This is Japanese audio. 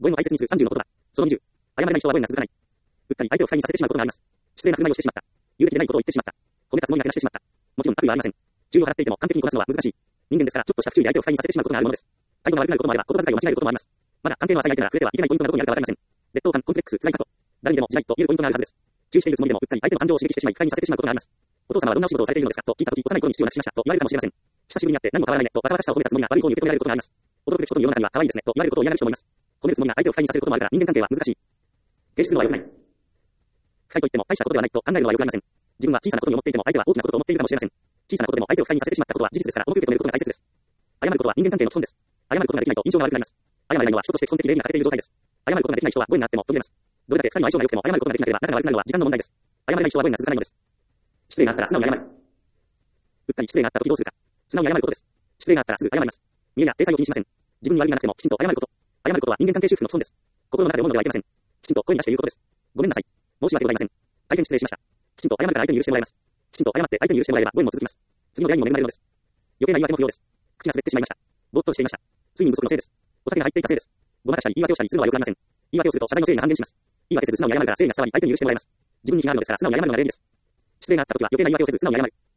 語彙の大切にする30の言葉。その20。謝れない人は語彙が続かない。うっかり相手を不快にさせてしまうことがあります。失礼な振る舞いをしてしまった。有益でないことを言ってしまった。褒めたつもりがけなしてしまった。もちろん悪意はありません。注意を払っていても完璧にこなすのは難しい。人間ですからちょっとした不注意で相手を不快にさせてしまうことがあるものです。態度が悪くなることもあれば、言葉遣いを間違えることもあります。まだ関係の浅い相手なら触れてはいけないポイントがどこにあるかわかりません。劣等感、コンプレックス、辛い過去。誰にでも辛いと言えるポイントがあるはずです。注意しているつもりでもうっかり相手の感情を刺激してしまい不快にさせてしまうことがあります。お父様はどんなお仕事をされているのですかと聞いたとき、幼い頃に父を亡くしましたと言われるかもしれません。久しぶりに会って何も変わらないねとバカバカしさを褒めたつもりが悪い方に受け止められることがあります。驚くべきことに世の中には可愛いですねと言われることを嫌がる人もいます。褒めるつもりが相手を不快にさせることもあるから人間関係は難しい。決してするのは良くない。不快と言っても大したことではないと考えるのは良くありません。自分は小さなことに思っていても相手は大きなことと思っているかもしれません。小さなことでも相手を不快にさせてしまったことは事実ですから、重く受け止めることが大切です。謝ることは人間関係の基本です。謝ることができないと印象が悪くなります。謝れないのは人として基本的礼儀が欠けている状態です。謝ることができない人は語彙があっても途切れます。どれだけ二人の相性が良くても謝ることができなければ仲が悪くなるのは時間の問題です。謝れない人は語彙が続かないのです。失礼があったら素直に謝る。うっかり失礼があった時どうするか。素直に謝ることです。失礼があったらすぐ謝ります。見栄や体裁を気にしません。自分に悪いがなくてもきちんと謝ること。謝ることは人間関係修復の基本です。心の中で思うのではいけません。きちんと声に出して言うことです。ごめんなさい。申し訳ございません。相手に失礼しました。きちんと謝るから相手に許してもらえます。きちんと謝って相手に許してもらえば語彙も続きます。次の出会いにも恵まれるのです。余計な言い訳も不要です。口が滑ってしまいました。ぼーっとしていました。睡眠不足のせいです。お酒が入っていたせいです。ごまかしたり言い訳をしたりするのは良くありません。言い訳をすると謝罪の誠意が半減します。言い訳せず素直に謝るから誠意が伝わり相手に許してもらえます。自分に非があるのですから素直に謝るのが礼儀です。失礼があった時は余計な言い訳をせず素直に謝る。